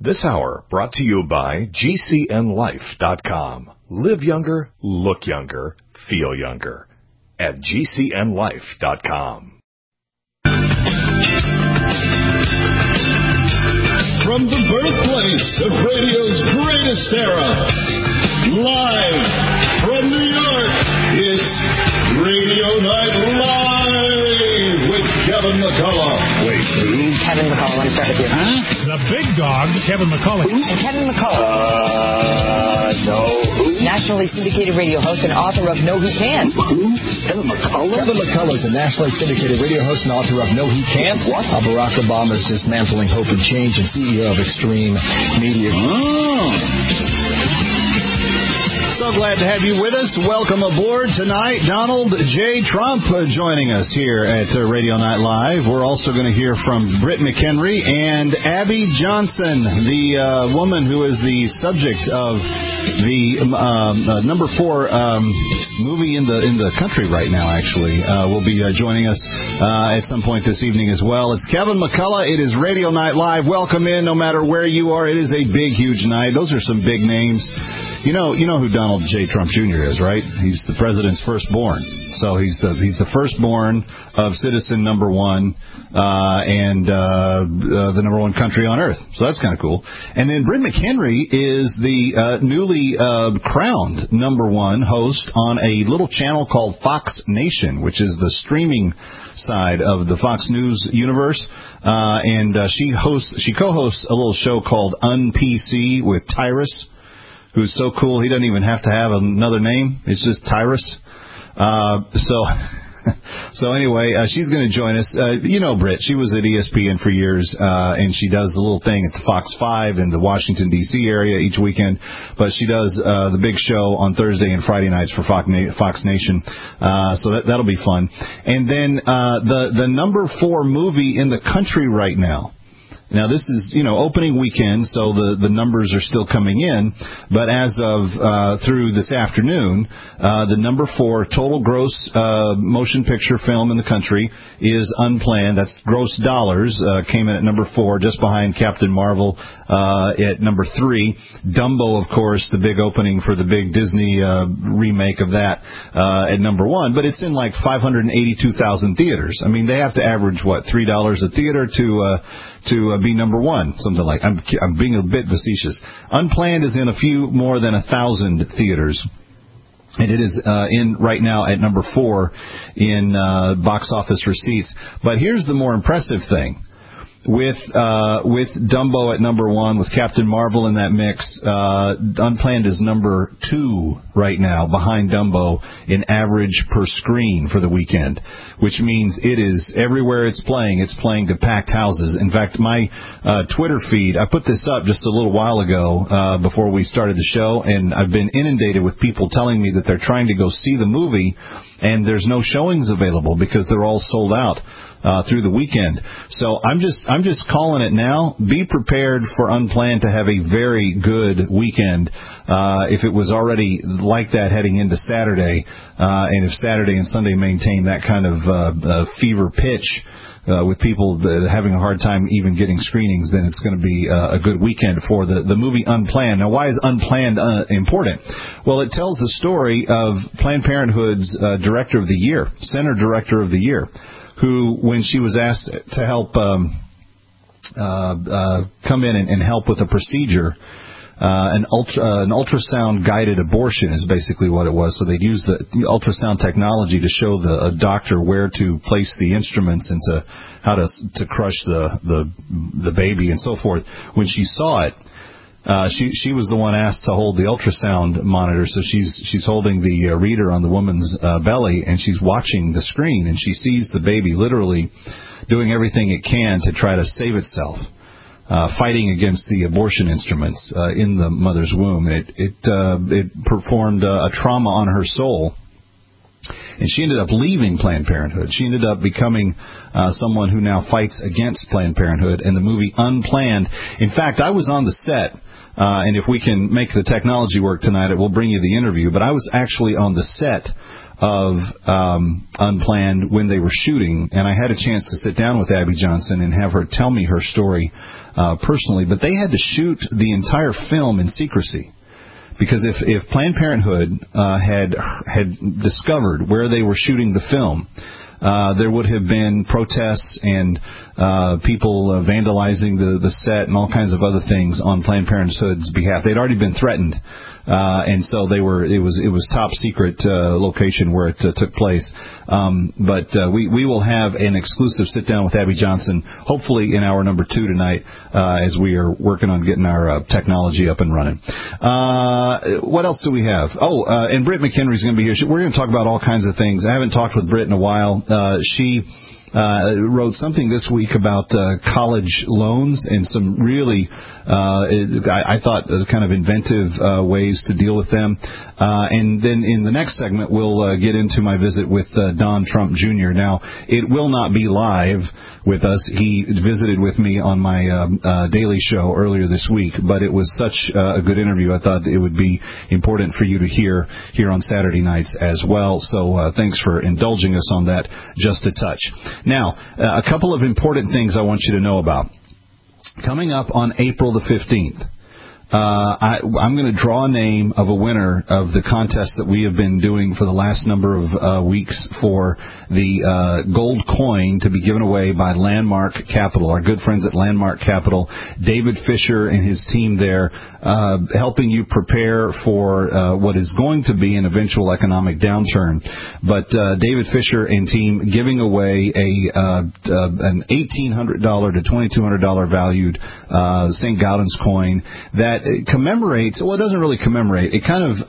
This hour brought to you by GCNLife.com. Live younger, look younger, feel younger at GCNLife.com. From the birthplace of radio's greatest era, live from New York, it's Radio Night Live with Kevin McCullough. Wait, who? Kevin McCullough, let me start with you. Huh? The big dog, Kevin McCullough. And Kevin McCullough. No. Who? Nationally syndicated radio host and author of No He Can't. Who? Kevin McCullough? Kevin McCullough is a nationally syndicated radio host and author of No He Can't. What? Barack Obama's Dismantling Hope and Change and CEO of Extreme Media. So glad to have you with us. Welcome aboard tonight. Donald J. Trump joining us here at Radio Night Live. We're also going to hear from Britt McHenry and Abby Johnson, the woman who is the subject of the number 4 movie in the country right now, actually. Will be joining us at some point this evening as well. It's Kevin McCullough. It is Radio Night Live. Welcome in no matter where you are. It is a big, huge night. Those are some big names. You know who Donald J. Trump Jr. is, right? He's the president's firstborn. So he's the firstborn of citizen number 1 and the number 1 country on earth. So that's kind of cool. And then Britt McHenry is the newly crowned number 1 host on a little channel called Fox Nation, which is the streaming side of the Fox News universe. And she co-hosts a little show called Un-PC with Tyrus, who's so cool he doesn't even have to have another name. It's just Tyrus. So anyway, she's going to join us. You know Britt. She was at ESPN for years, and she does a little thing at the Fox 5 in the Washington, D.C. area each weekend. But she does the big show on Thursday and Friday nights for Fox Nation. So that'll be fun. And then the number 4 movie in the country right now. Now, this is, opening weekend, so the numbers are still coming in. But as of through this afternoon, the number 4 total gross motion picture film in the country is Unplanned. That's gross dollars. Came in at number 4, just behind Captain Marvel at number 3. Dumbo, of course, the big opening for the big Disney remake of that at number 1. But it's in like 582,000 theaters. I mean, they have to average, $3 a theater to be number 1, something like. I'm being a bit facetious. Unplanned is in a few more than 1,000 theaters, and it is in right now at number 4 in box office receipts. But here's the more impressive thing. With Dumbo at number 1, with Captain Marvel in that mix, Unplanned is number 2 right now, behind Dumbo in average per screen for the weekend, which means it is everywhere it's playing to packed houses. In fact, my Twitter feed, I put this up just a little while ago before we started the show, and I've been inundated with people telling me that they're trying to go see the movie, and there's no showings available because they're all sold out through the weekend. So I'm just calling it now. Be prepared for Unplanned to have a very good weekend. If it was already like that heading into Saturday, and if Saturday and Sunday maintain that kind of fever pitch with people having a hard time even getting screenings, then it's going to be a good weekend for the movie Unplanned. Now, why is Unplanned important? Well, it tells the story of Planned Parenthood's Director of the Year, Center Director of the Year, who, when she was asked to help come in and help with a procedure, an ultrasound-guided abortion is basically what it was. So they'd use the ultrasound technology to show a doctor where to place the instruments and how to crush the baby and so forth. When she saw it, she was the one asked to hold the ultrasound monitor, so she's holding the reader on the woman's belly, and she's watching the screen, and she sees the baby literally doing everything it can to try to save itself, fighting against the abortion instruments in the mother's womb. It performed a trauma on her soul. And she ended up leaving Planned Parenthood. She ended up becoming someone who now fights against Planned Parenthood. And the movie Unplanned, in fact, I was on the set, and if we can make the technology work tonight, it will bring you the interview. But I was actually on the set of Unplanned when they were shooting, and I had a chance to sit down with Abby Johnson and have her tell me her story personally. But they had to shoot the entire film in secrecy. Because if Planned Parenthood had discovered where they were shooting the film, there would have been protests and people vandalizing the set and all kinds of other things on Planned Parenthood's behalf. They'd already been threatened. And so it was top secret location where it took place. But we will have an exclusive sit down with Abby Johnson, hopefully in hour number 2 tonight, as we are working on getting our technology up and running. What else do we have? And Britt McHenry's going to be here. We're going to talk about all kinds of things. I haven't talked with Britt in a while. She wrote something this week about college loans and some really, I thought, kind of inventive ways to deal with them. And then in the next segment, we'll get into my visit with Don Trump Jr. Now, it will not be live with us. He visited with me on my daily show earlier this week, but it was such a good interview. I thought it would be important for you to hear here on Saturday nights as well. So thanks for indulging us on that just a touch. Now, a couple of important things I want you to know about. Coming up on April the 15th, I'm going to draw a name of a winner of the contest that we have been doing for the last number of weeks for the gold coin to be given away by Landmark Capital, our good friends at Landmark Capital. David Fisher and his team there helping you prepare for what is going to be an eventual economic downturn. But David Fisher and team giving away an $1,800 to $2,200 valued St. Gaudens coin that commemorates, well, it doesn't really commemorate. It kind of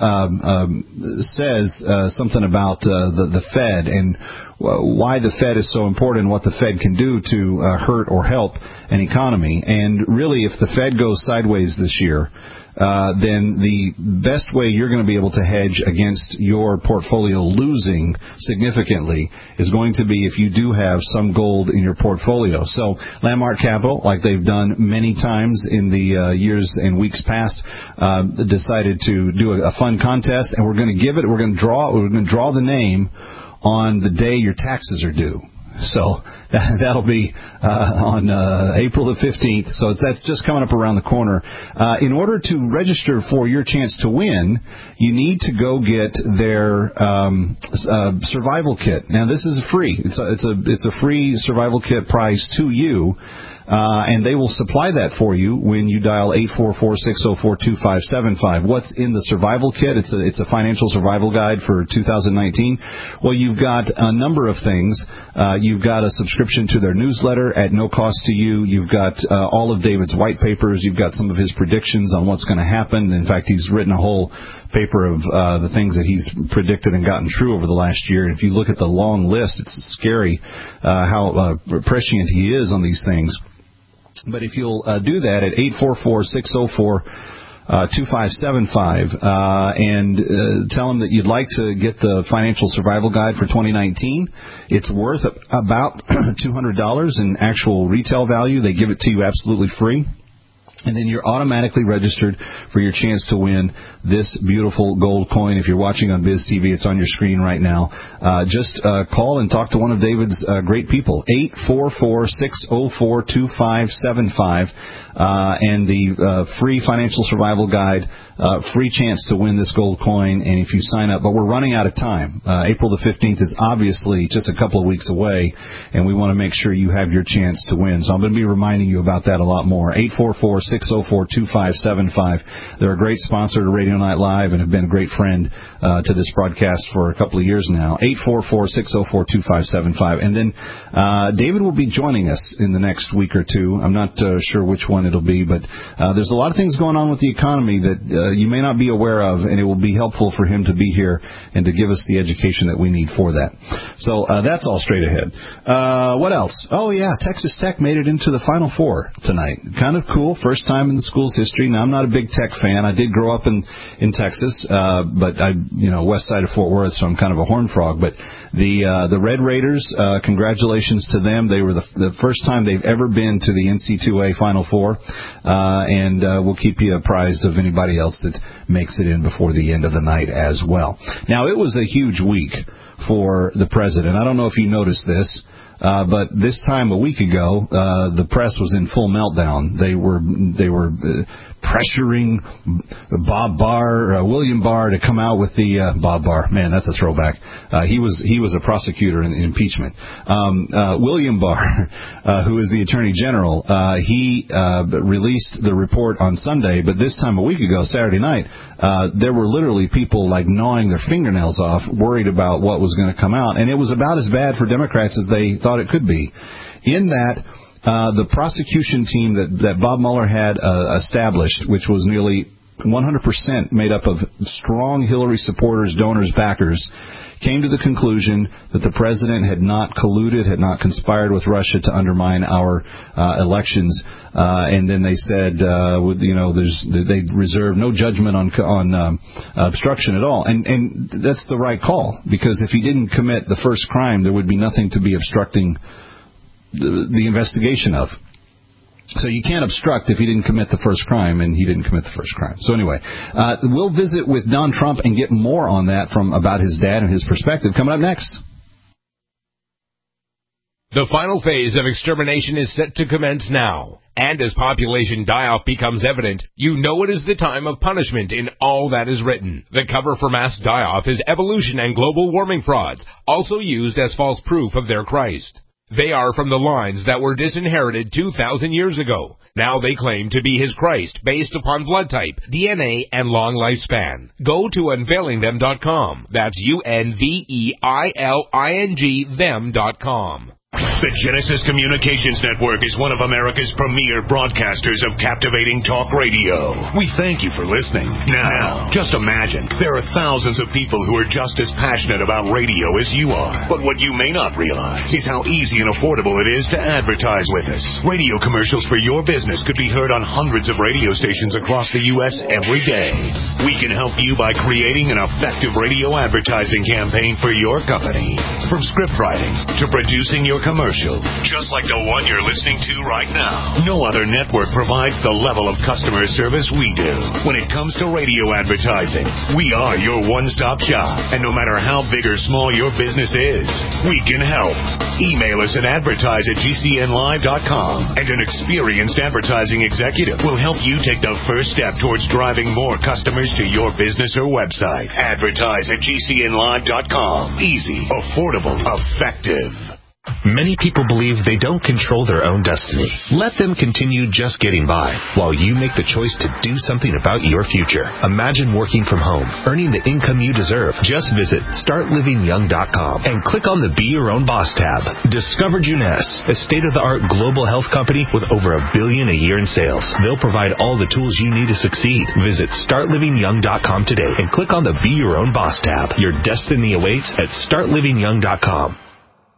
says something about the Fed and why the Fed is so important and what the Fed can do to hurt or help an economy. And really, if the Fed goes sideways this year, then the best way you're going to be able to hedge against your portfolio losing significantly is going to be if you do have some gold in your portfolio. So Landmark Capital, like they've done many times in the years and weeks past, decided to do a fun contest, and we're going to draw the name on the day your taxes are due. So that'll be on April the 15th. So that's just coming up around the corner. In order to register for your chance to win, you need to go get their survival kit. Now, this is free. It's a free survival kit price to you. And they will supply that for you when you dial 844-604-2575. What's in the survival kit? It's a financial survival guide for 2019. Well, you've got a number of things. You've got a subscription to their newsletter at no cost to you. You've got all of David's white papers. You've got some of his predictions on what's going to happen. In fact, he's written a whole paper of the things that he's predicted and gotten true over the last year. And if you look at the long list, it's scary how prescient he is on these things. But if you'll do that at 844-604-2575 and tell them that you'd like to get the financial survival guide for 2019, it's worth about $200 in actual retail value. They give it to you absolutely free. And then you're automatically registered for your chance to win this beautiful gold coin. If you're watching on Biz TV, it's on your screen right now. Just call and talk to one of David's great people. 844-604-2575. And the free financial survival guide, free chance to win this gold coin. And if you sign up, but we're running out of time. April the 15th is obviously just a couple of weeks away, and we want to make sure you have your chance to win. So I'm going to be reminding you about that a lot more. 844-604-2575. They're a great sponsor to Radio Night Live and have been a great friend to this broadcast for a couple of years now. 844-604-2575. And then David will be joining us in the next week or two. I'm not sure which one it'll be, but there's a lot of things going on with the economy that you may not be aware of, and it will be helpful for him to be here and to give us the education that we need for that. So that's all straight ahead. What else? Oh, yeah, Texas Tech made it into the Final Four tonight. Kind of cool. First time in the school's history. Now, I'm not a big Tech fan. I did grow up in Texas, but west side of Fort Worth, so I'm kind of a horned frog. But the Red Raiders, congratulations to them. They were the first time they've ever been to the NC2A Final Four, and we'll keep you apprised of anybody else that makes it in before the end of the night as well. Now, it was a huge week for the president. I don't know if you noticed this. But this time a week ago, the press was in full meltdown. They were pressuring Bob Barr, William Barr, to come out with the Bob Barr. Man, that's a throwback. He was a prosecutor in impeachment. William Barr, who is the Attorney General, he released the report on Sunday. But this time a week ago, Saturday night, there were literally people like gnawing their fingernails off, worried about what was going to come out, and it was about as bad for Democrats as they thought it could be. In that, the prosecution team that Bob Mueller had established, which was nearly 100% made up of strong Hillary supporters, donors, backers, came to the conclusion that the president had not colluded, had not conspired with Russia to undermine our elections. And then they said, they reserve no judgment on obstruction at all. And that's the right call, because if he didn't commit the first crime, there would be nothing to be obstructing the investigation of. So you can't obstruct if he didn't commit the first crime, and he didn't commit the first crime. So anyway, we'll visit with Don Trump and get more on that about his dad and his perspective coming up next. The final phase of extermination is set to commence now. And as population die-off becomes evident, you know it is the time of punishment in all that is written. The cover for mass die-off is evolution and global warming frauds, also used as false proof of their Christ. They are from the lines that were disinherited 2,000 years ago. Now they claim to be his Christ based upon blood type, DNA, and long lifespan. Go to unveilingthem.com. That's UNVEILING them.com. The Genesis Communications Network is one of America's premier broadcasters of captivating talk radio. We thank you for listening. Now, just imagine, there are thousands of people who are just as passionate about radio as you are. But what you may not realize is how easy and affordable it is to advertise with us. Radio commercials for your business could be heard on hundreds of radio stations across the U.S. every day. We can help you by creating an effective radio advertising campaign for your company. From script writing to producing your commercial, just like the one you're listening to right now. No other network provides the level of customer service we do. When it comes to radio advertising, we are your one-stop shop. And no matter how big or small your business is, we can help. Email us at advertise@gcnlive.com, and an experienced advertising executive will help you take the first step towards driving more customers to your business or website. Advertise@gcnlive.com. Easy, affordable, effective. Many people believe they don't control their own destiny. Let them continue just getting by while you make the choice to do something about your future. Imagine working from home, earning the income you deserve. Just visit StartLivingYoung.com and click on the Be Your Own Boss tab. Discover Juness, a state-of-the-art global health company with over $1 billion a year in sales. They'll provide all the tools you need to succeed. Visit StartLivingYoung.com today and click on the Be Your Own Boss tab. Your destiny awaits at StartLivingYoung.com.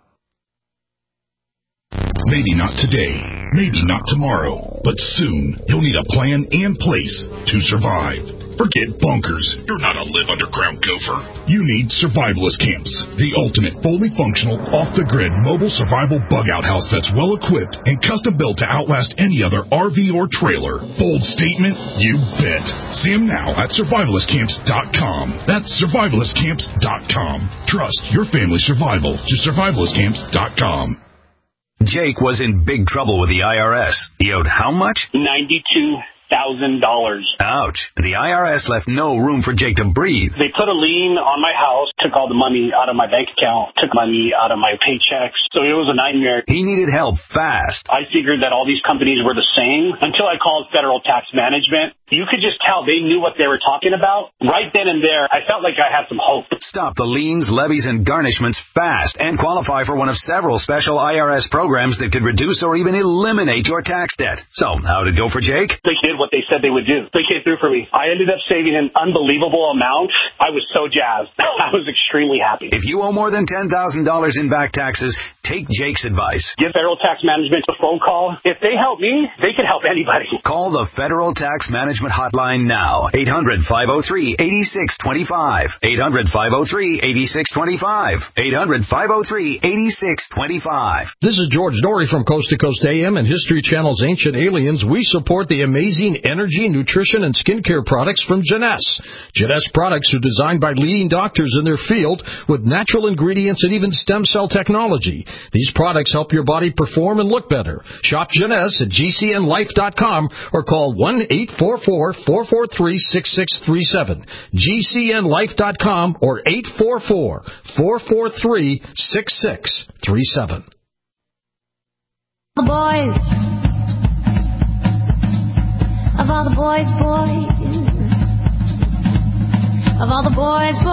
Maybe not today, maybe not tomorrow, but soon you'll need a plan and place to survive. Forget bunkers. You're not a live underground gopher. You need Survivalist Camps, the ultimate fully functional, off-the-grid mobile survival bug-out house that's well-equipped and custom-built to outlast any other RV or trailer. Bold statement? You bet. See them now at survivalistcamps.com. That's survivalistcamps.com. Trust your family's survival to survivalistcamps.com. Jake was in big trouble with the IRS. He owed how much? $92,000. Ouch. The IRS left no room for Jake to breathe. They put a lien on my house, took all the money out of my bank account, took money out of my paychecks. So it was a nightmare. He needed help fast. I figured that all these companies were the same until I called Federal Tax Management. You could just tell they knew what they were talking about. Right then and there, I felt like I had some hope. Stop the liens, levies, and garnishments fast and qualify for one of several special IRS programs that could reduce or even eliminate your tax debt. So, how'd it go for Jake? They did what they said they would do. They came through for me. I ended up saving an unbelievable amount. I was so jazzed. I was extremely happy. If you owe more than $10,000 in back taxes, Take Jake's advice. Give Federal Tax Management a phone call. If they help me, they can help anybody. Call the Federal Tax Management Hotline now. 800-503-8625. 800-503-8625. 800-503-8625. This is George Norrie from Coast to Coast AM and History Channel's Ancient Aliens. We support the amazing energy, nutrition, and skincare products from Jeunesse. Jeunesse products are designed by leading doctors in their field with natural ingredients and even stem cell technology. These products help your body perform and look better. Shop Jeunesse at GCNlife.com or call 1-844-443-6637. GCNlife.com or 844-443-6637. The boys, of all the boys, of all the boys, of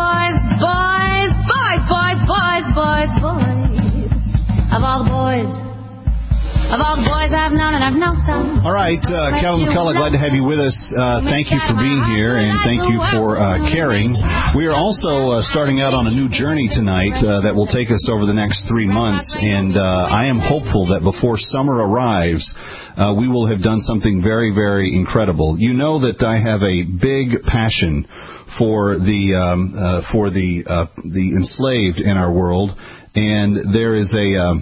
all the boys I've known, and I've known some. All right, Kevin McCullough, glad to have you with us. Thank you for being here, and thank you for caring. We are also starting out on a new journey tonight that will take us over the next 3 months, and I am hopeful that before summer arrives, we will have done something very, very incredible. You know that I have a big passion for the enslaved in our world. And there is a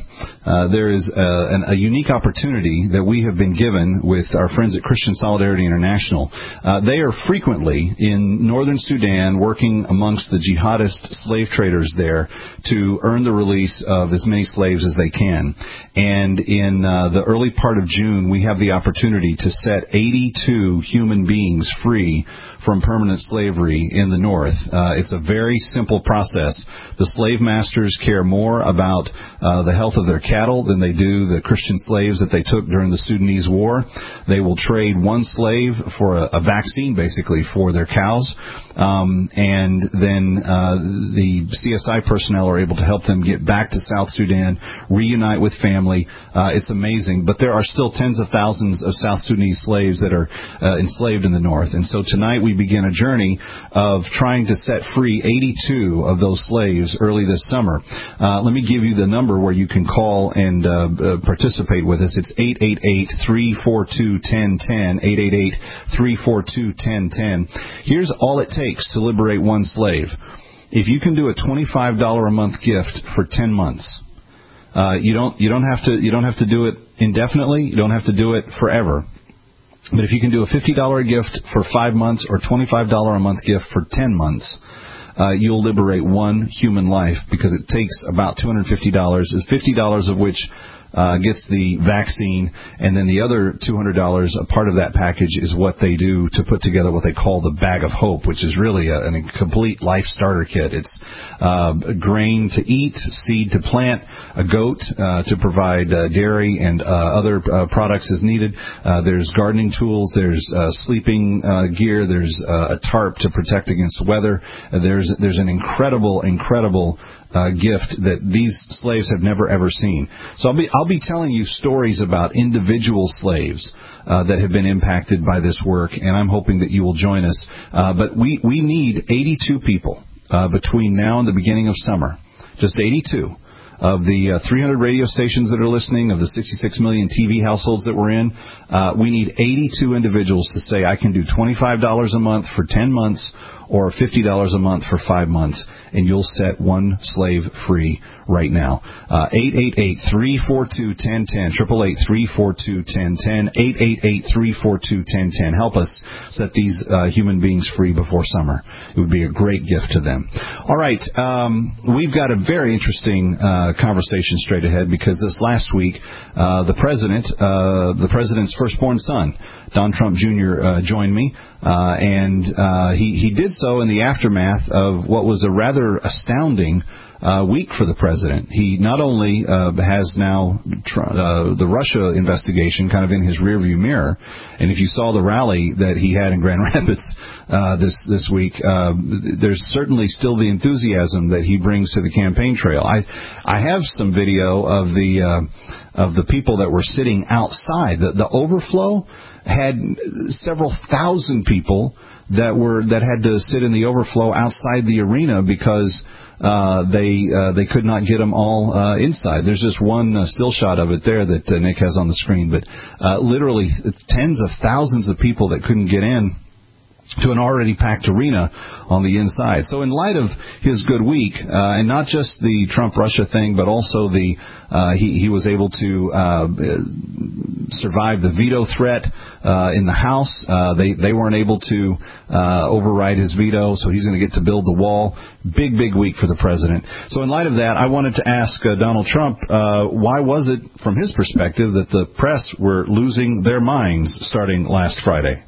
unique opportunity that we have been given with our friends at Christian Solidarity International. They are frequently in northern Sudan working amongst the jihadist slave traders there to earn the release of as many slaves as they can. And in the early part of June, we have the opportunity to set 82 human beings free from permanent slavery in the north. It's a very simple process. The slave masters care more about the health of their cattle than they do the Christian slaves that they took during the Sudanese war. They will trade one slave for a vaccine, basically, for their cows. And then the CSI personnel are able to help them get back to South Sudan, reunite with family. It's amazing. But there are still tens of thousands of South Sudanese slaves that are enslaved in the north. And so tonight we begin a journey of trying to set free 82 of those slaves early this summer. Let me give you the number where you can call and participate with us. It's 888-342-1010, 888-342-1010. Here's all it takes to liberate one slave. If you can do a $25 a month gift for 10 months, you don't have to do it indefinitely. You don't have to do it forever. But if you can do a $50 gift for 5 months or $25 a month gift for 10 months, you'll liberate one human life, because it takes about $250. It's $50 of which gets the vaccine, and then the other $200, a part of that package is what they do to put together what they call the Bag of Hope, which is really a complete life starter kit. It's grain to eat, seed to plant, a goat to provide dairy and other products as needed. There's gardening tools, there's sleeping gear, there's a tarp to protect against weather. There's an incredible gift that these slaves have never ever seen. So I'll be telling you stories about individual slaves that have been impacted by this work, and I'm hoping that you will join us. But we need 82 people between now and the beginning of summer. Just 82. Of the 300 radio stations that are listening, of the 66 million TV households that we're in, we need 82 individuals to say, I can do $25 a month for 10 months or $50 a month for 5 months, and you'll set one slave free right now. 888-342-1010, 888-342-1010, 888-342-1010. Help us set these human beings free before summer. It would be a great gift to them. All right, we've got a very interesting conversation straight ahead, because this last week, the president's firstborn son, Don Trump Jr., joined me, and he did so in the aftermath of what was a rather astounding week for the president. He not only has now the Russia investigation kind of in his rearview mirror, and if you saw the rally that he had in Grand Rapids this week, there's certainly still the enthusiasm that he brings to the campaign trail. I have some video of the people that were sitting outside. The overflow had several thousand people that had to sit in the overflow outside the arena because they could not get them all inside. There's just one still shot of it there that Nick has on the screen, but literally tens of thousands of people that couldn't get in to an already packed arena on the inside. So in light of his good week, and not just the Trump-Russia thing, but also he was able to survive the veto threat in the House. They weren't able to override his veto, so he's going to get to build the wall. Big week for the president. So in light of that, I wanted to ask Donald Trump, why was it, from his perspective, that the press were losing their minds starting last Friday?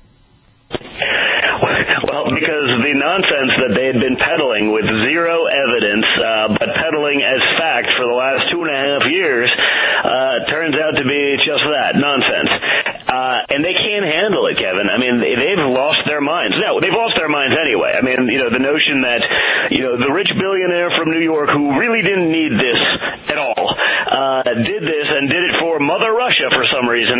Because the nonsense that they had been peddling with zero evidence, but peddling as fact for the last 2.5 years, turns out to be just that, nonsense. And they can't handle it, Kevin. I mean, they've lost their minds. No, they've lost their minds anyway. I mean, the notion that, the rich billionaire from New York who really didn't need this at all, did this and did it for Mother Russia for some reason,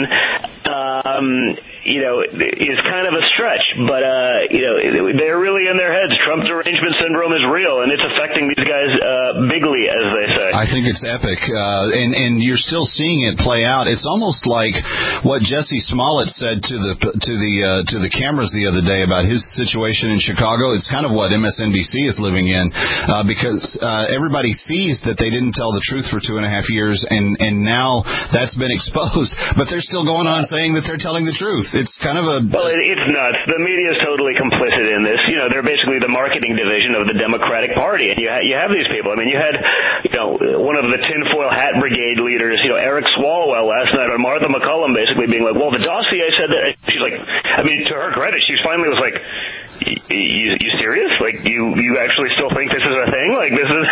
is kind of a stretch. But, they're really in their heads. Trump derangement syndrome is real, and it's affecting these guys bigly, as they say. I think it's epic, and you're still seeing it play out. It's almost like what Jesse Smollett said to the cameras the other day about his situation in Chicago. It's kind of what MSNBC is living in, because everybody sees that they didn't tell the truth for 2.5 years, and now that's been exposed. But they're still going on saying that they're telling the truth. It's kind of a... Well, it's nuts. The media is totally complicit in this. They're basically the marketing division of the Democratic Party, and you have these people. I mean, you had one of the tinfoil hat brigade leaders, Eric Swalwell last night on Martha McCollum, basically being like, well, the dossier said that. She's like, I mean, to her credit, she finally was like, you serious? Like, you actually still think this is a thing? Like, this is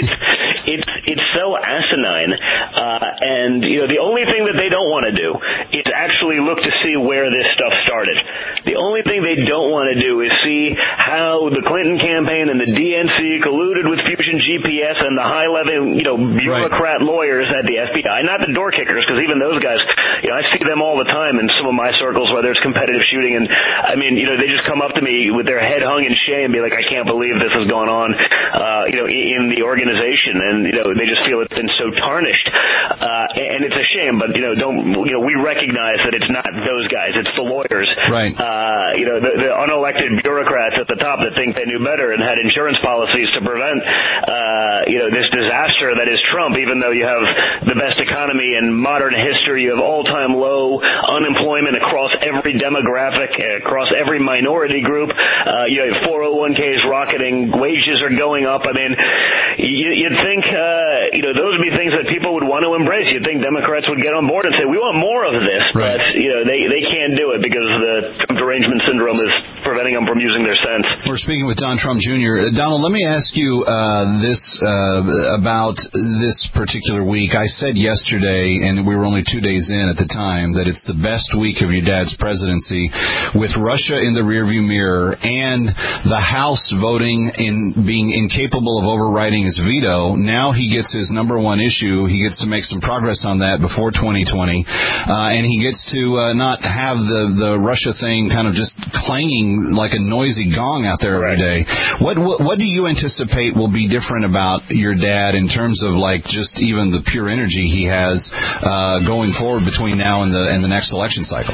it's so asinine. And the only thing that they don't want to do is actually look to see where this stuff started. The only thing they don't want to do is see how the Clinton campaign and the DNC colluded with Fusion GPS and the high-level, bureaucrat lawyers at the FBI. Not the door kickers, because even those guys, I see them all the time in some of my circles, whether it's competitive shooting. And, I mean, they just come up to me with their head hung in shame, be like, I can't believe this has gone on, in the organization. And, they just feel it's been so tarnished. And it's a shame, but, we recognize that it's not those guys. It's the lawyers. Right. The unelected bureaucrats at the top that think they knew better and had insurance policies to prevent, this disaster that is Trump, even though you have the best economy in modern history. You have all-time low unemployment across every demographic, across every minority group. You have 401ks rocketing, wages are going up. I mean, you'd think, those would be things that people would want to embrace. You'd think Democrats would get on board and say, we want more of this. Right. But, they can't do it because the Trump derangement syndrome is preventing them from using their sense. We're speaking with Don Trump Jr. Donald, let me ask you this about this particular week. I said yesterday, and we were only 2 days in at the time, that it's the best week of your dad's presidency, with Russia in the rearview mirror and the House voting being incapable of overriding his veto. Now he gets his number one issue. He gets to make some progress on that before 2020, and he gets to not have the Russia thing kind of just clanging like a noisy gong out there every day. What do you anticipate will be different about your dad in terms of like just even the pure energy he has going forward between now and the next election cycle?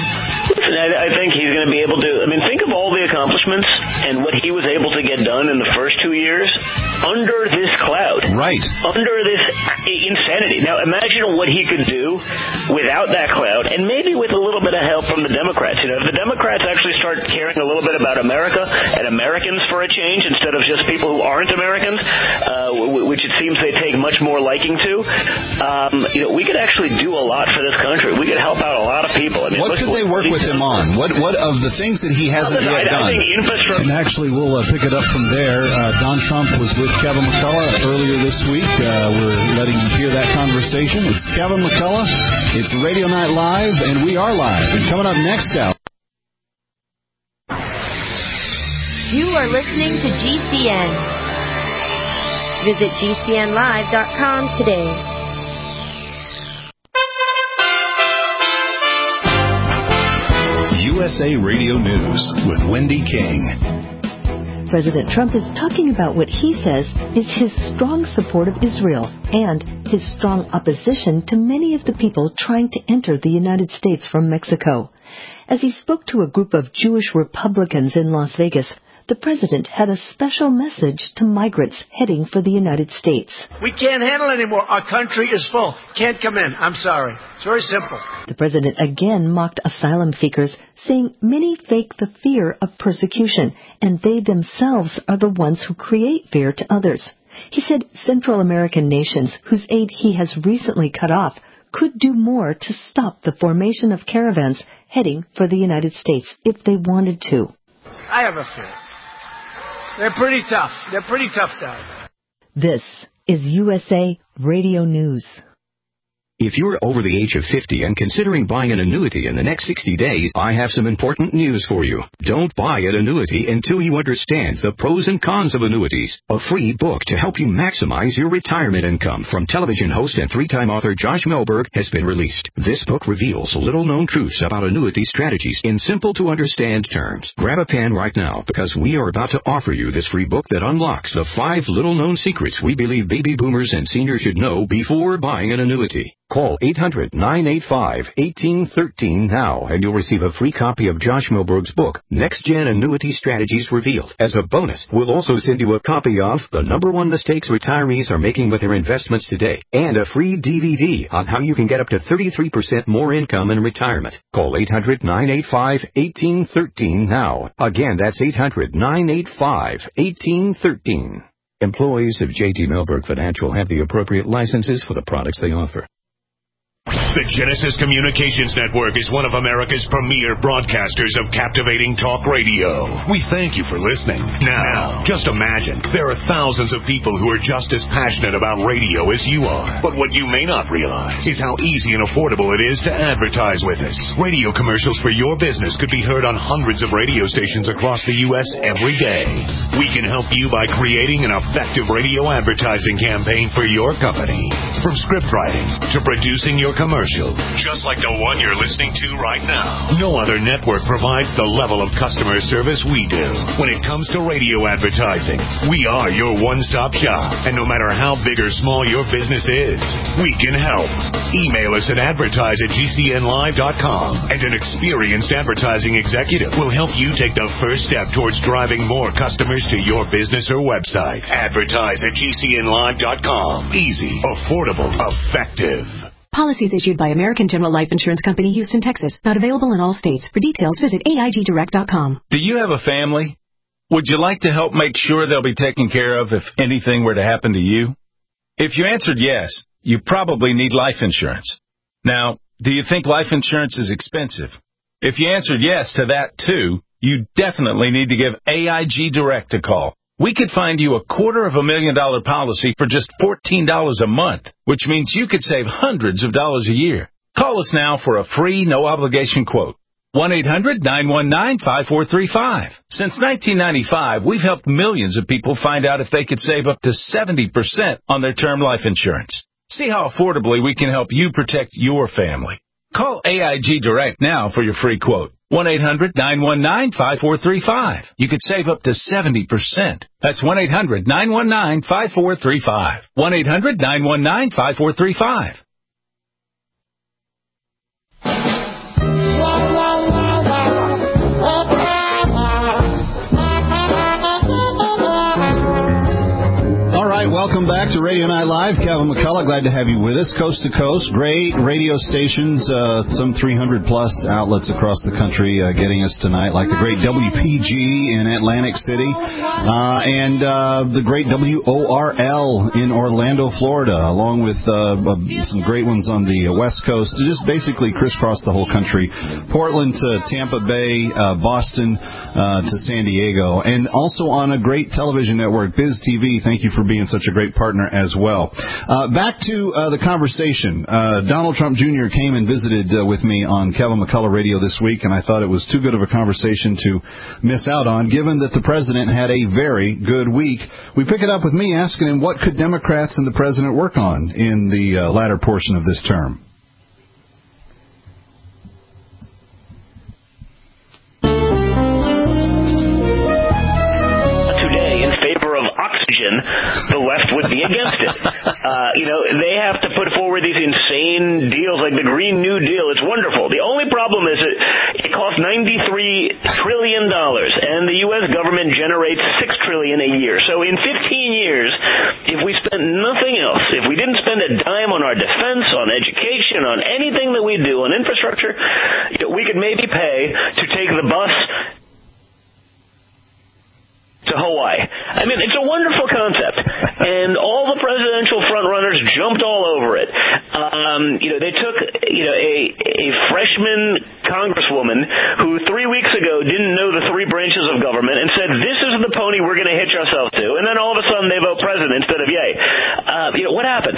I think he's going to be able to, think of all the accomplishments and what he was able to get done in the first 2 years under this cloud. Right. Under this insanity. Now, imagine what he could do without that cloud, and maybe with a little bit of help from the Democrats. If the Democrats actually start caring a little bit about America and Americans for a change instead of just people who aren't Americans, which it seems they take much more liking to, we could actually do a lot for this country. We could help out a lot of people. What could they work with him on? What of the things that he hasn't yet done? I think infrastructure. And actually, we'll pick it up from there. Don Trump was with Kevin McCullough earlier this week. We're letting you hear that conversation. It's Kevin McCullough. It's Radio Night Live, and we are live. And coming up next hour. You are listening to GCN. Visit GCNlive.com today. USA Radio News with Wendy King. President Trump is talking about what he says is his strong support of Israel and his strong opposition to many of the people trying to enter the United States from Mexico. As he spoke to a group of Jewish Republicans in Las Vegas, the president had a special message to migrants heading for the United States. We can't handle it anymore. Our country is full. Can't come in. I'm sorry. It's very simple. The president again mocked asylum seekers, saying many fake the fear of persecution, and they themselves are the ones who create fear to others. He said Central American nations, whose aid he has recently cut off, could do more to stop the formation of caravans heading for the United States if they wanted to. I have a fear. They're pretty tough. They're pretty tough down. This is USA Radio News. If you're over the age of 50 and considering buying an annuity in the next 60 days, I have some important news for you. Don't buy an annuity until you understand the pros and cons of annuities. A free book to help you maximize your retirement income from television host and three-time author Josh Melberg has been released. This book reveals little-known truths about annuity strategies in simple-to-understand terms. Grab a pen right now because we are about to offer you this free book that unlocks the 5 little-known secrets we believe baby boomers and seniors should know before buying an annuity. Call 800-985-1813 now, and you'll receive a free copy of Josh Melberg's book, Next Gen Annuity Strategies Revealed. As a bonus, we'll also send you a copy of The #1 Mistakes Retirees Are Making with Their Investments Today, and a free DVD on how you can get up to 33% more income in retirement. Call 800-985-1813 now. Again, that's 800-985-1813. Employees of J.D. Melberg Financial have the appropriate licenses for the products they offer. The Genesis Communications Network is one of America's premier broadcasters of captivating talk radio. We thank you for listening. Now, just imagine, there are thousands of people who are just as passionate about radio as you are. But what you may not realize is how easy and affordable it is to advertise with us. Radio commercials for your business could be heard on hundreds of radio stations across the U.S. every day. We can help you by creating an effective radio advertising campaign for your company. From script writing to producing your commercial, just like the one you're listening to right now. No other network provides the level of customer service we do. When it comes to radio advertising, we are your one-stop shop. And no matter how big or small your business is, we can help. Email us at advertise@gcnlive.com, and an experienced advertising executive will help you take the first step towards driving more customers to your business or website. Advertise@gcnlive.com. Easy, affordable, effective. Policies issued by American General Life Insurance Company, Houston, Texas. Not available in all states. For details, visit AIGdirect.com. Do you have a family? Would you like to help make sure they'll be taken care of if anything were to happen to you? If you answered yes, you probably need life insurance. Now, do you think life insurance is expensive? If you answered yes to that too, you definitely need to give AIG Direct a call. We could find you a $250,000 policy for just $14 a month, which means you could save hundreds of dollars a year. Call us now for a free, no-obligation quote. 1-800-919-5435. Since 1995, we've helped millions of people find out if they could save up to 70% on their term life insurance. See how affordably we can help you protect your family. Call AIG Direct now for your free quote. 1-800-919-5435. You could save up to 70%. That's 1-800-919-5435. 1-800-919-5435. Welcome back to Radio Night Live. Kevin McCullough, glad to have you with us. Coast to coast, great radio stations, some 300-plus outlets across the country getting us tonight, like the great WPG in Atlantic City and the great WORL in Orlando, Florida, along with some great ones on the West Coast, just basically crisscross the whole country. Portland to Tampa Bay, Boston to San Diego, and also on a great television network, Biz TV. Thank you for being such a great partner as well. Back to the conversation. Donald Trump Jr. came and visited with me on Kevin McCullough Radio this week, and I thought it was too good of a conversation to miss out on, given that the president had a very good week. We pick it up with me asking him what could Democrats and the president work on in the latter portion of this term. the left would be against it. They have to put forward these insane deals like the Green New Deal. It's wonderful. The only problem is that it costs $93 trillion, and the U.S. government generates $6 trillion a year. So in 15 years, if we spent nothing else, if we didn't spend a dime on our defense, on education, on anything that we do, on infrastructure, we could maybe pay to take the bus to Hawaii. I mean, it's a wonderful concept, and all the presidential frontrunners jumped all over it. They took, a freshman congresswoman who 3 weeks ago didn't know the three branches of government and said, this is the pony we're going to hitch ourselves to, and then all of a sudden they vote president instead of yay. What happened?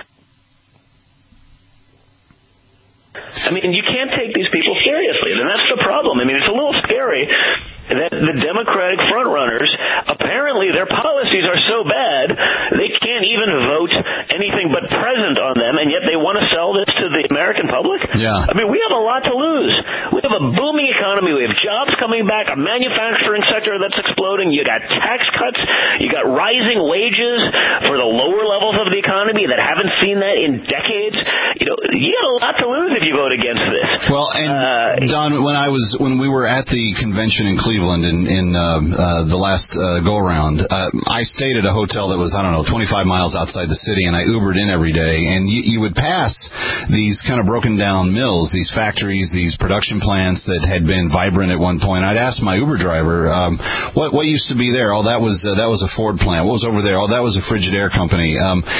I mean, you can't take these people seriously, and that's the problem. I mean, it's a little scary that the Democratic frontrunners, apparently their policies are so bad, they can't even vote anything but present on them, and yet they want to sell this to the American public? Yeah. I mean, we have a lot to lose. We have a booming economy. We have jobs coming back, a manufacturing sector that's exploding. You got tax cuts. You got rising wages for the lower levels of the economy that haven't seen that in decades. You got a lot to lose if you vote against this. Well, and Don, when we were at the convention in Cleveland in the last go-around, I stayed at a hotel that was, 25 miles outside the city, and I Ubered in every day, and you would pass these kind of broken down mills, these factories, these production plants that had been vibrant at one point. I'd ask my Uber driver, what used to be there? Oh, that was a Ford plant. What was over there? Oh, that was a Frigidaire company.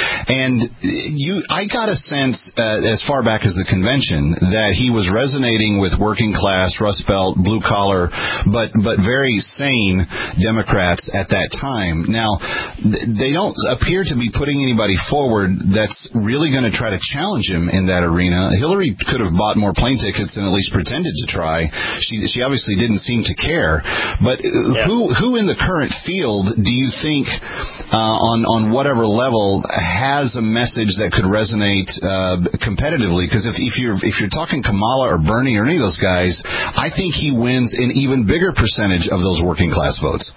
I got a sense, as far back as the convention, that he was resonating with working class, Rust Belt, blue collar, but very sane Democrats at that time. Now, they don't appear to be putting anybody forward that's really going to try to challenge him in that arena. Hillary could have bought more plane tickets and at least pretended to try. She obviously didn't seem to care. But who in the current field do you think, on whatever level, has a message that could resonate competitively? Because if you're talking Kamala or Bernie or any of those guys, I think he wins an even bigger percentage of those working class votes.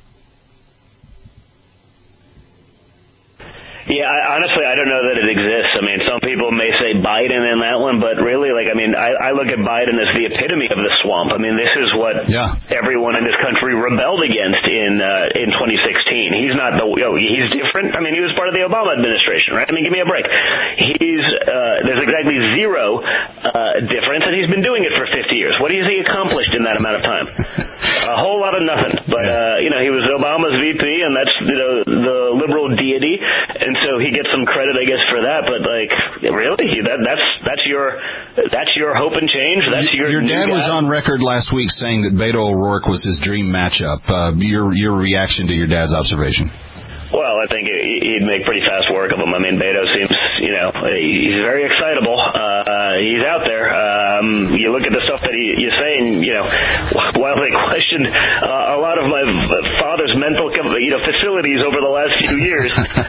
Yeah, honestly, I don't know that it exists. I mean, some people may say Biden in that one, but really, I look at Biden as the epitome of the swamp. I mean, this is what everyone in this country rebelled against in 2016. He's not he's different. I mean, he was part of the Obama administration, right? I mean, give me a break. There's exactly zero difference, and he's been doing it for 50 years. What has he accomplished in that amount of time? A whole lot of nothing. But, he was Obama's VP, and that's, the liberal deity, and so he gets some credit, I guess, for that. But really, that's your hope and change. That's your dad was on record last week saying that Beto O'Rourke was his dream matchup. Your reaction to your dad's observation? Well, I think he'd make pretty fast work of him. I mean, Beto seems, he's very excitable. He's out there. You look at the stuff that you say, and, while they questioned a lot of my father's mental, facilities over the last few years,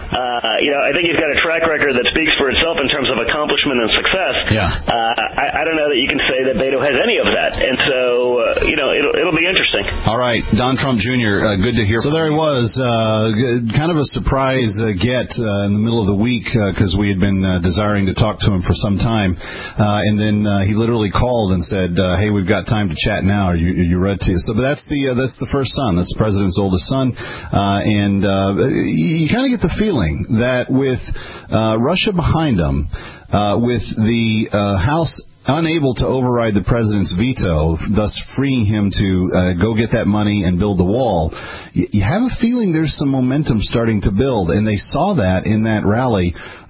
I think he's got a track record that speaks for itself in terms of accomplishment and success. Yeah. I don't know that you can say that Beto has any of that. And so, it'll be interesting. All right. Don Trump Jr., good to hear. So there he was, kind of a surprise get in the middle of the week because we had been desiring to talk to him for some time, and then he literally called and said, "Hey, we've got time to chat now. Are you ready to?" So, but that's the first son. That's the president's oldest son, and you kind of get the feeling that with Russia behind him, with the House unable to override the president's veto, thus freeing him to go get that money and build the wall, you have a feeling there's some momentum starting to build. And they saw that in that rally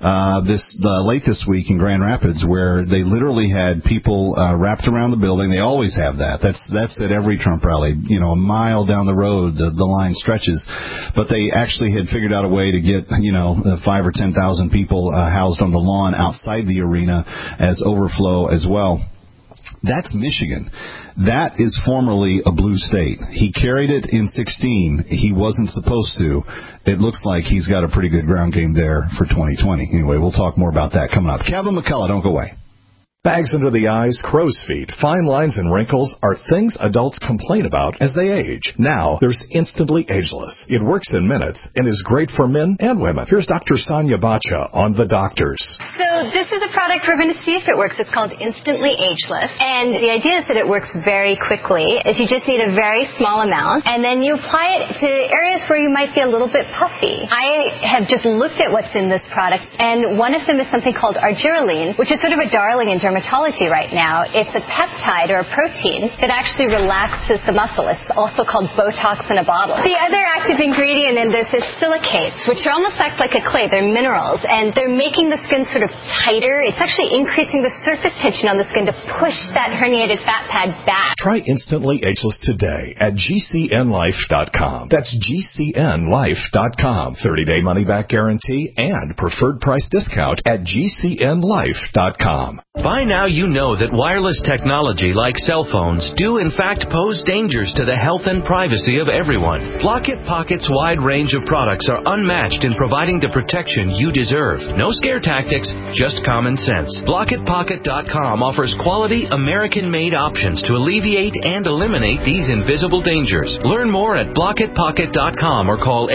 late this week in Grand Rapids, where they literally had people wrapped around the building. They always have that. That's at every Trump rally. A mile down the road, the line stretches. But they actually had figured out a way to get 5,000 or 10,000 people housed on the lawn outside the arena as overflow as well. That's Michigan. That is formerly a blue state. He carried it in 2016. He wasn't supposed to. It looks like he's got a pretty good ground game there for 2020. Anyway, we'll talk more about that coming up. Kevin McCullough, don't go away. Bags under the eyes, crow's feet, fine lines, and wrinkles are things adults complain about as they age. Now, there's Instantly Ageless. It works in minutes and is great for men and women. Here's Dr. Sonia Bacha on The Doctors. So this is a product we're going to see if it works. It's called Instantly Ageless. And the idea is that it works very quickly, is you just need a very small amount, and then you apply it to areas where you might be a little bit puffy. I have just looked at what's in this product, and one of them is something called argireline, which is sort of a darling in dermatology right now. It's a peptide or a protein that actually relaxes the muscle. It's also called Botox in a bottle. The other active ingredient in this is silicates, which are almost act like a clay. They're minerals, and they're making the skin sort of tighter. It's actually increasing the surface tension on the skin to push that herniated fat pad back. Try Instantly Ageless today at GCNlife.com. That's GCNlife.com. 30-day money-back guarantee and preferred price discount at GCNlife.com. By now you know that wireless technology like cell phones do in fact pose dangers to the health and privacy of everyone. Blockit Pocket's wide range of products are unmatched in providing the protection you deserve. No scare tactics, just common sense. BlockitPocket.com offers quality American-made options to alleviate and eliminate these invisible dangers. Learn more at BlockitPocket.com or call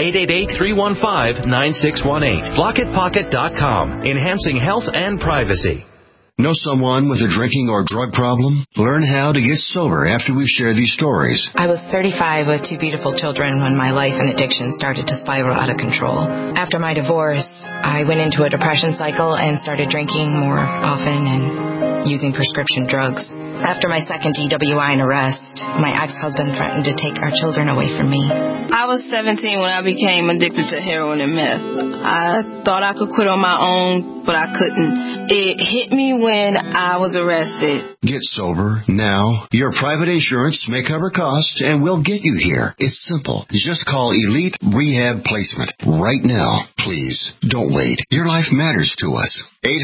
888-315-9618. BlockitPocket.com, enhancing health and privacy. Know someone with a drinking or drug problem? Learn how to get sober after we share these stories. I was 35 with 2 beautiful children when my life and addiction started to spiral out of control. After my divorce, I went into a depression cycle and started drinking more often and using prescription drugs. After my second DWI and arrest, my ex-husband threatened to take our children away from me. I was 17 when I became addicted to heroin and meth. I thought I could quit on my own, but I couldn't. It hit me when I was arrested. Get sober now. Your private insurance may cover costs and we'll get you here. It's simple. Just call Elite Rehab Placement right now. Please, don't wait. Your life matters to us.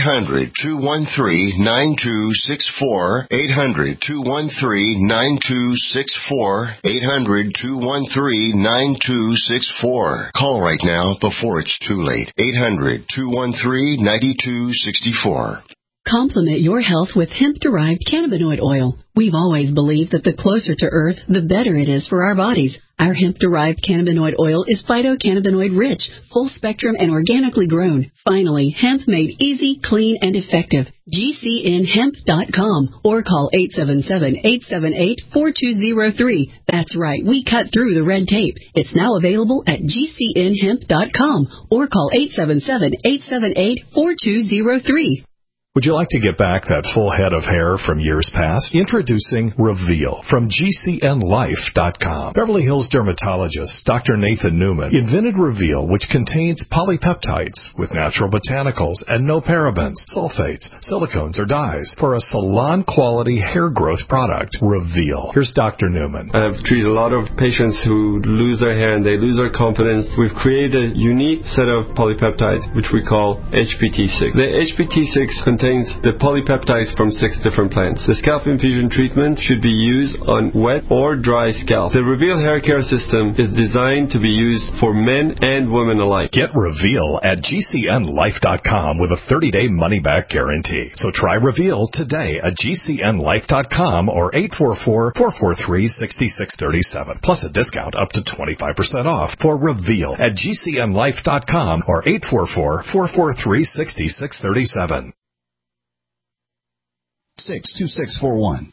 800-213-9264. 800-213-9264. 800-213-9264. Call right now before it's too late. 800-213-9264. Complement your health with hemp-derived cannabinoid oil. We've always believed that the closer to Earth, the better it is for our bodies. Our hemp-derived cannabinoid oil is phytocannabinoid-rich, full-spectrum, and organically grown. Finally, hemp made easy, clean, and effective. GCNhemp.com or call 877-878-4203. That's right, we cut through the red tape. It's now available at GCNhemp.com or call 877-878-4203. Would you like to get back that full head of hair from years past? Introducing Reveal from GCNlife.com. Beverly Hills dermatologist Dr. Nathan Newman invented Reveal, which contains polypeptides with natural botanicals and no parabens, sulfates, silicones, or dyes for a salon-quality hair growth product. Reveal. Here's Dr. Newman. I've treated a lot of patients who lose their hair and they lose their confidence. We've created a unique set of polypeptides, which we call HPT6. The HPT6 contains the polypeptides from 6 different plants. The scalp infusion treatment should be used on wet or dry scalp. The Reveal hair care system is designed to be used for men and women alike. Get Reveal at GCNlife.com with a 30-day money-back guarantee. So try Reveal today at GCNlife.com or 844-443-6637. Plus a discount up to 25% off for Reveal at GCNlife.com or 844-443-6637. 62641.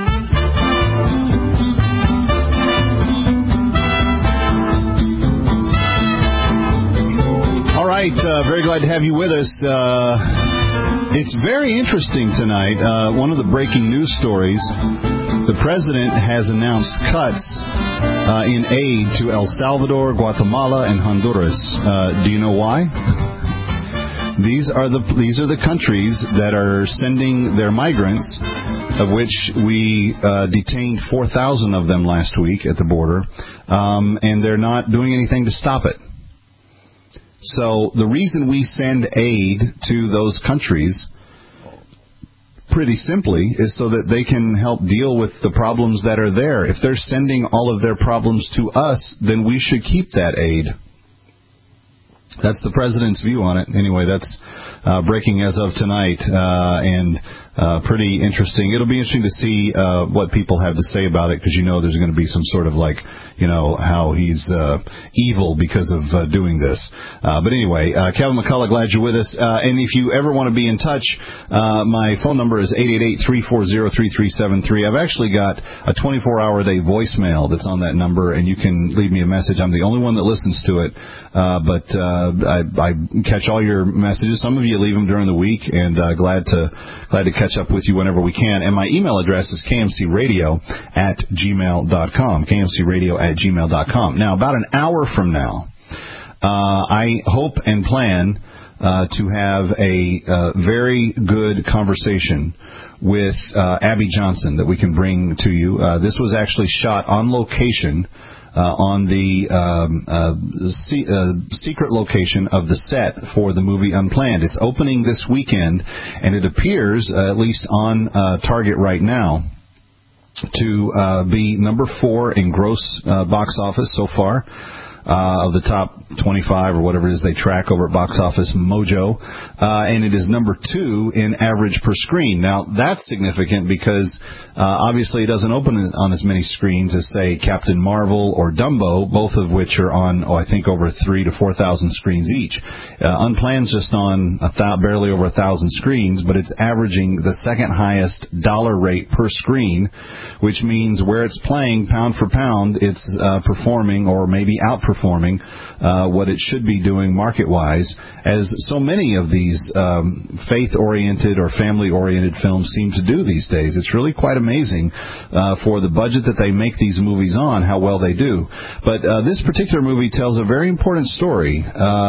All right, very glad to have you with us. It's very interesting tonight. One of the breaking news stories, the president has announced cuts in aid to El Salvador, Guatemala, and Honduras. Do you know why? These are the countries that are sending their migrants, of which we detained 4,000 of them last week at the border, and they're not doing anything to stop it. So the reason we send aid to those countries, pretty simply, is so that they can help deal with the problems that are there. If they're sending all of their problems to us, then we should keep that aid. That's the president's view on it. Anyway, that's breaking as of tonight, and pretty interesting. It'll be interesting to see what people have to say about it, because there's going to be some sort of how he's evil because of doing this. But anyway, Kevin McCullough, glad you're with us. And if you ever want to be in touch, my phone number is 888-340-3373. I've actually got a 24-hour-a-day voicemail that's on that number, and you can leave me a message. I'm the only one that listens to it, but I catch all your messages. Some of you leave them during the week, and glad to catch up with you whenever we can. And my email address is kmcradio@gmail.com. kmcradio@gmail.com. Now, about an hour from now, I hope and plan to have a very good conversation with Abby Johnson that we can bring to you. This was actually shot on location on the secret location of the set for the movie Unplanned. It's opening this weekend, and it appears, at least on Target right now, to be number 4 in gross box office so far. Of the top 25 or whatever it is they track over at Box Office Mojo, and it is number 2 in average per screen. Now, that's significant because obviously it doesn't open on as many screens as, say, Captain Marvel or Dumbo, both of which are on, I think, over 3,000 to 4,000 screens each. Unplanned's just on barely over 1,000 screens, but it's averaging the second highest dollar rate per screen, which means where it's playing pound for pound, it's performing or maybe outperforming what it should be doing market-wise, as so many of these faith-oriented or family-oriented films seem to do these days. It's really quite amazing for the budget that they make these movies on, how well they do. But this particular movie tells a very important story.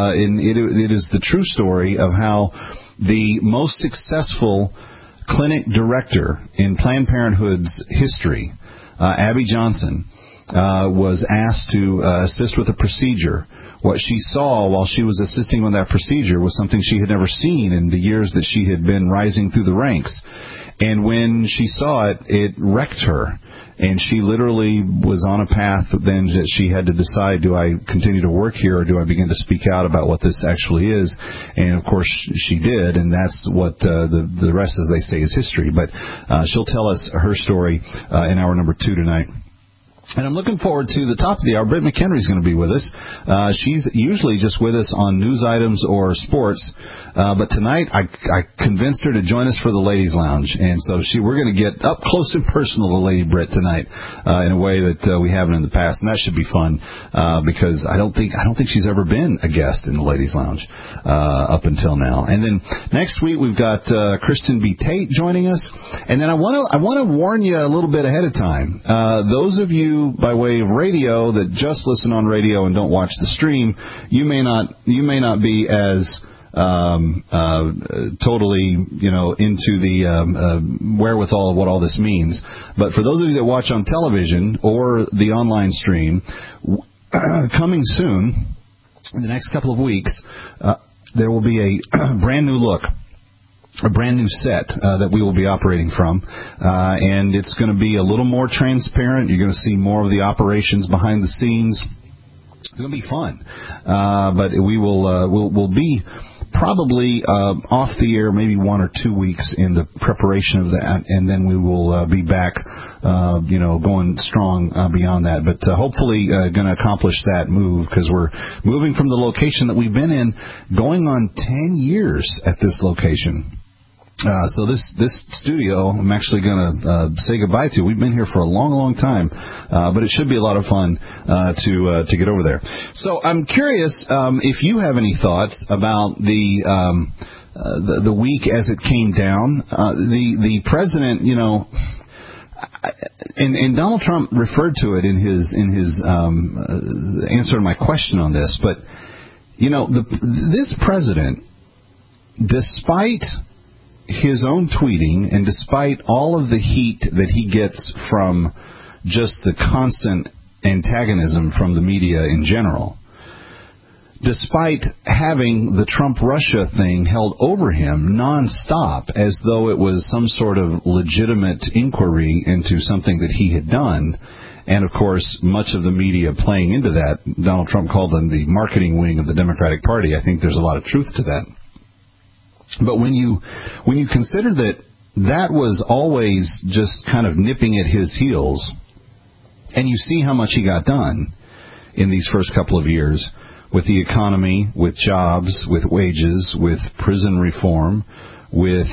It is the true story of how the most successful clinic director in Planned Parenthood's history, Abby Johnson, was asked to assist with a procedure. What she saw while she was assisting with that procedure was something she had never seen in the years that she had been rising through the ranks. And when she saw it, it wrecked her. And she literally was on a path then that she had to decide, do I continue to work here or do I begin to speak out about what this actually is? And, of course, she did, and that's what the rest, as they say, is history. But she'll tell us her story in hour number 2 tonight. And I'm looking forward to the top of the hour. Britt McHenry's going to be with us. She's usually just with us on news items or sports. But tonight I convinced her to join us for the Ladies Lounge. And so we're going to get up close and personal to Lady Britt tonight in a way that we haven't in the past. And that should be fun because I don't think she's ever been a guest in the Ladies Lounge up until now. And then next week we've got Kristen B. Tate joining us. And then I want to warn you a little bit ahead of time. Those of you by way of radio that just listen on radio and don't watch the stream, you may not be as totally, into the wherewithal of what all this means. But for those of you that watch on television or the online stream, coming soon, in the next couple of weeks, there will be a brand new look, a brand new set that we will be operating from, and it's going to be a little more transparent. You're going to see more of the operations behind the scenes. It's going to be fun, but we'll be probably off the air maybe 1 or 2 weeks in the preparation of that, and then we will be back, going strong beyond that. But hopefully going to accomplish that move, because we're moving from the location that we've been in, going on 10 years at this location. So this studio, I'm actually going to say goodbye to. We've been here for a long, long time, but it should be a lot of fun to get over there. So I'm curious if you have any thoughts about the week as it came down. The president, and Donald Trump referred to it in his answer to my question on this. But this president, despite his own tweeting, and despite all of the heat that he gets from just the constant antagonism from the media in general, despite having the Trump-Russia thing held over him nonstop as though it was some sort of legitimate inquiry into something that he had done, And, of course, much of the media playing into that. Donald Trump called them the marketing wing of the Democratic Party. I think there's a lot of truth to that. But when you consider that was always just kind of nipping at his heels, and you see how much he got done in these first couple of years with the economy, with jobs, with wages, with prison reform, with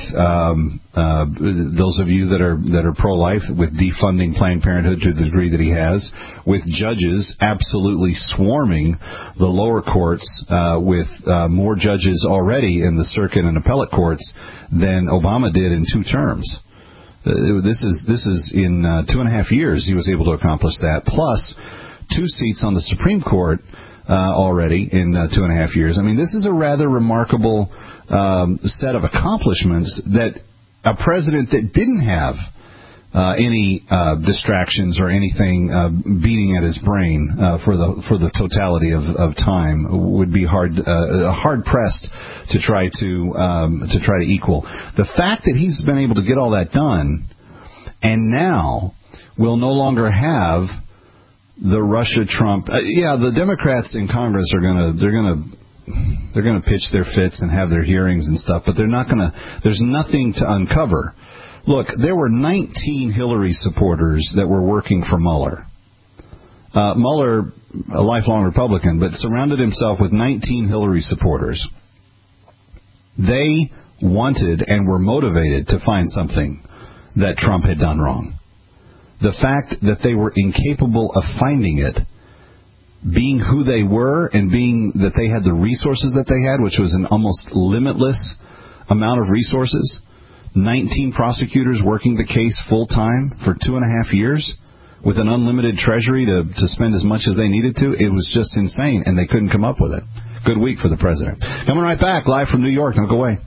those of you that are pro-life, with defunding Planned Parenthood to the degree that he has, with judges absolutely swarming the lower courts, with more judges already in the circuit and appellate courts than Obama did in 2 terms. This is in 2.5 years he was able to accomplish that, plus 2 seats on the Supreme Court already in 2.5 years. I mean, this is a rather remarkable set of accomplishments that a president that didn't have any distractions or anything beating at his brain for the totality of time would be hard pressed to try to equal. The fact that he's been able to get all that done, and now will no longer have the Russia-Trump. The Democrats in Congress are they're going to pitch their fits and have their hearings and stuff, but they're not going to. There's nothing to uncover. Look, there were 19 Hillary supporters that were working for Mueller. Mueller, a lifelong Republican, but surrounded himself with 19 Hillary supporters. They wanted and were motivated to find something that Trump had done wrong. The fact that they were incapable of finding it, being who they were and being that they had the resources that they had, which was an almost limitless amount of resources, 19 prosecutors working the case full-time for 2.5 years with an unlimited treasury to spend as much as they needed to, it was just insane, and they couldn't come up with it. Good week for the president. Coming right back, live from New York. Don't go away.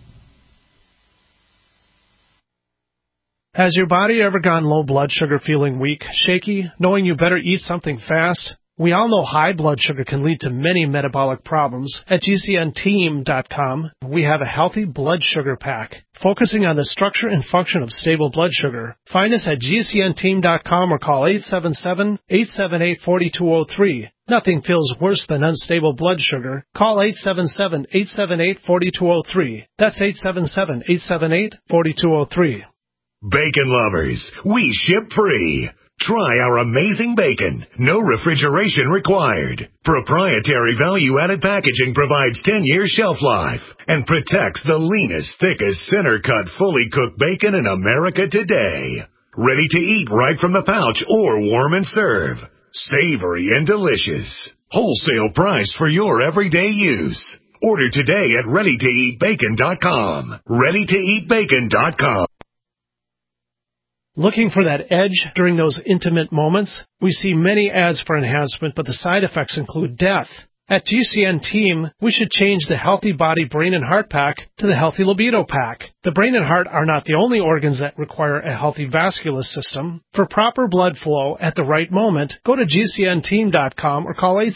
Has your body ever gone low blood sugar, feeling weak, shaky, knowing you better eat something fast? We all know high blood sugar can lead to many metabolic problems. At GCNteam.com, we have a healthy blood sugar pack, focusing on the structure and function of stable blood sugar. Find us at GCNteam.com or call 877-878-4203. Nothing feels worse than unstable blood sugar. Call 877-878-4203. That's 877-878-4203. Bacon lovers, we ship free. Try our amazing bacon. No refrigeration required. Proprietary value-added packaging provides 10-year shelf life and protects the leanest, thickest, center-cut, fully cooked bacon in America today. Ready to eat right from the pouch or warm and serve. Savory and delicious. Wholesale price for your everyday use. Order today at ReadyToEatBacon.com. ReadyToEatBacon.com. Looking for that edge during those intimate moments? We see many ads for enhancement, but the side effects include death. At GCN Team, we should change the Healthy Body, Brain, and Heart Pack to the Healthy Libido Pack. The brain and heart are not the only organs that require a healthy vascular system. For proper blood flow at the right moment, go to GCNteam.com or call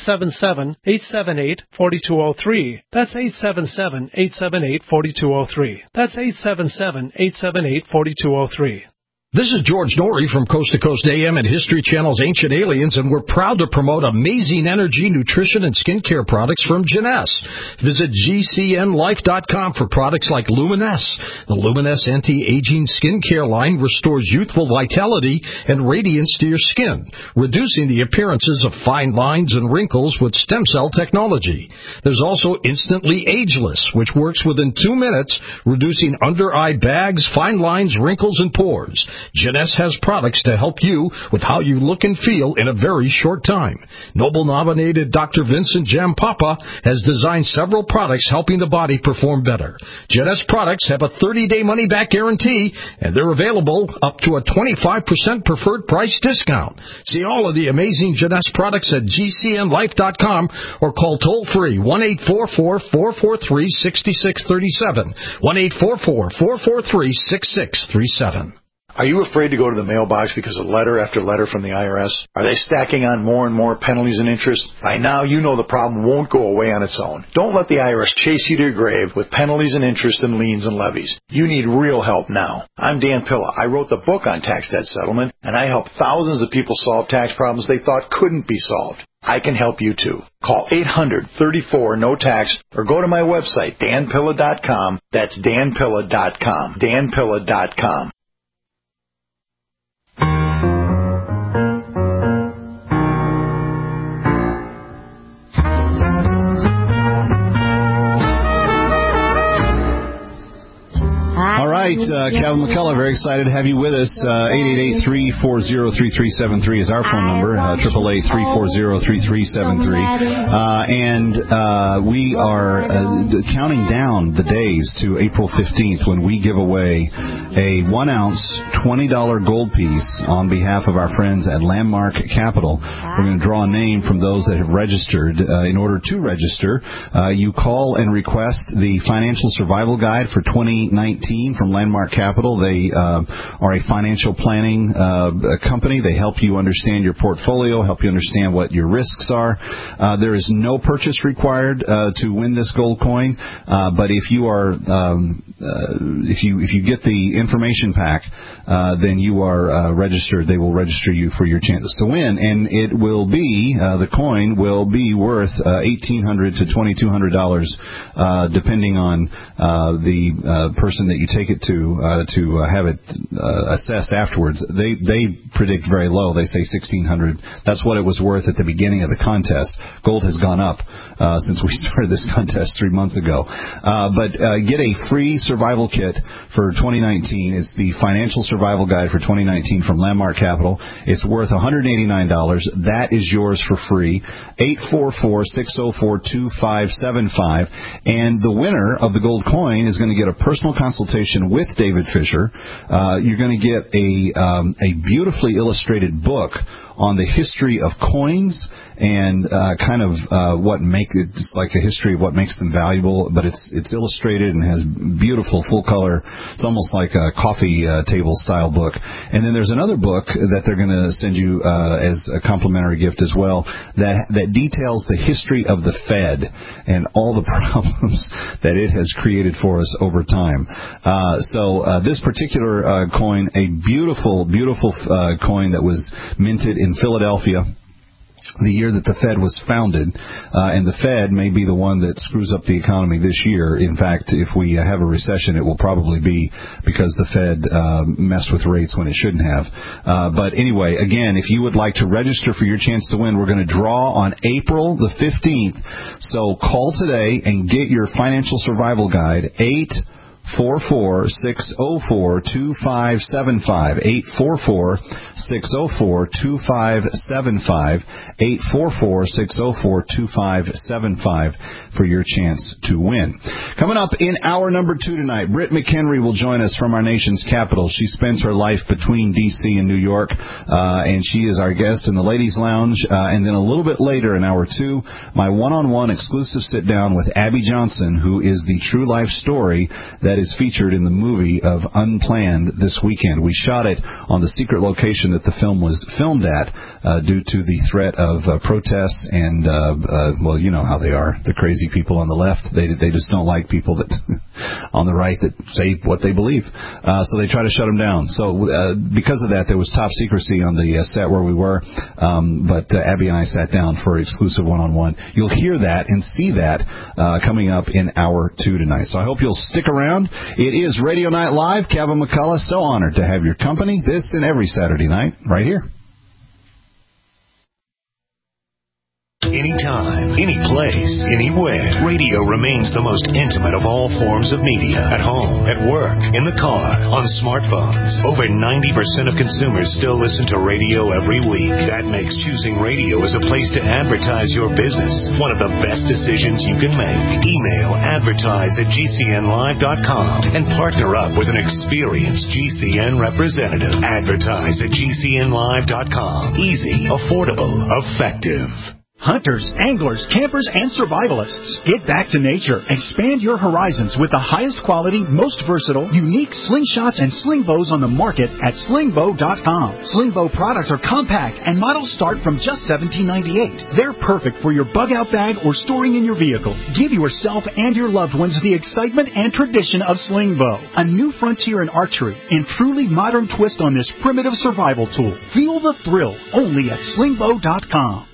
877-878-4203. That's 877-878-4203. That's 877-878-4203. This is George Norrie from Coast to Coast AM and History Channel's Ancient Aliens, and we're proud to promote amazing energy, nutrition, and skincare products from Jeunesse. Visit GCNlife.com for products like Luminesse. The Luminesse anti-aging skincare line restores youthful vitality and radiance to your skin, reducing the appearances of fine lines and wrinkles with stem cell technology. There's also Instantly Ageless, which works within 2 minutes, reducing under-eye bags, fine lines, wrinkles, and pores. Jeunesse has products to help you with how you look and feel in a very short time. Nobel-nominated Dr. Vincent Jampapa has designed several products helping the body perform better. Jeunesse products have a 30-day money-back guarantee, and they're available up to a 25% preferred price discount. See all of the amazing Jeunesse products at GCNlife.com or call toll-free 1-844-443-6637, 1-844-443-6637. Are you afraid to go to the mailbox because of letter after letter from the IRS? Are they stacking on more and more penalties and interest? By now, you know the problem won't go away on its own. Don't let the IRS chase you to your grave with penalties and interest and liens and levies. You need real help now. I'm Dan Pilla. I wrote the book on tax debt settlement, and I help thousands of people solve tax problems they thought couldn't be solved. I can help you too. Call 800-34-NO-TAX or go to my website, danpilla.com. That's danpilla.com. danpilla.com. All right, Kevin McCullough, very excited to have you with us. 888-340-3373 is our phone number, 888-340-3373. And we are counting down the days to April 15th when we give away a 1-ounce, $20 gold piece on behalf of our friends at Landmark Capital. We're going to draw a name from those that have registered. In order to register, you call and request the Financial Survival Guide for 2019 from Landmark Capital. They are a financial planning company. They help you understand your portfolio, help you understand what your risks are. There is no purchase required to win this gold coin, but if you are if you get the information pack, then you are registered. They will register you for your chances to win, and it will be the coin will be worth $1,800 to $2,200, depending on the person that you take it to have it assessed afterwards. They predict very low. They say $1,600. That's what it was worth at the beginning of the contest. Gold has gone up since we started this contest 3 months ago. But get a free survival kit for 2019. It's the Financial Survival Guide for 2019 from Landmark Capital. It's worth $189. That is yours for free. 844-604-2575. And the winner of the gold coin is going to get a personal consultation with David Fisher. You're going to get a beautifully illustrated book on the history of coins and kind of what make it. It's like a history of what makes them valuable, but it's illustrated and has beautiful full color. It's almost like a coffee table style book. And then there's another book that they're going to send you as a complimentary gift as well that details the history of the Fed and all the problems that it has created for us over time. So this particular coin, a beautiful coin that was minted in Philadelphia the year that the Fed was founded, and the Fed may be the one that screws up the economy this year. In fact, if we have a recession, it will probably be because the Fed messed with rates when it shouldn't have. But anyway, again, if you would like to register for your chance to win, we're going to draw on April the 15th. So call today and get your Financial Survival Guide, 844-604-2575. 844-604-2575. 844-604-2575 for your chance to win. Coming up in hour number 2 tonight, Britt McHenry will join us from our nation's capital. She spends her life between D.C. and New York, and she is our guest in the Ladies Lounge. And then a little bit later in hour 2, my one-on-one exclusive sit-down with Abby Johnson, who is the true life story that is featured in the movie of Unplanned this weekend. We shot it on the secret location that the film was filmed at due to the threat of protests and, well, you know how they are. The crazy people on the left, they just don't like people that on the right that say what they believe. So they try to shut them down. So because of that, there was top secrecy on the set where we were. But Abby and I sat down for exclusive one-on-one. You'll hear that and see that coming up in hour 2 tonight. So I hope you'll stick around. It is Radio Night Live. Kevin McCullough, so honored to have your company this and every Saturday night right here. Anytime, any place, anywhere, radio remains the most intimate of all forms of media. At home, at work, in the car, on smartphones. Over 90% of consumers still listen to radio every week. That makes choosing radio as a place to advertise your business one of the best decisions you can make. Email advertise@gcnlive.com and partner up with an experienced GCN representative. Advertise@gcnlive.com. Easy, affordable, effective. Hunters, anglers, campers, and survivalists. Get back to nature. Expand your horizons with the highest quality, most versatile, unique slingshots and sling bows on the market at slingbow.com. Slingbow products are compact and models start from just $17.98. They're perfect for your bug out bag or storing in your vehicle. Give yourself and your loved ones the excitement and tradition of Slingbow, a new frontier in archery and truly modern twist on this primitive survival tool. Feel the thrill only at slingbow.com.